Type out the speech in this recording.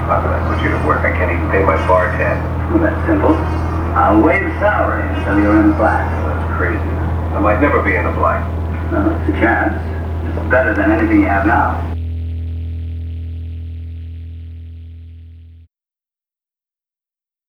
How can I put you to work? I can't even pay my bar tab. Well, that's simple. I'll waive salary until you're in the black. That's crazy. I might never be in the black. Well, it's a chance. It's better than anything you have now.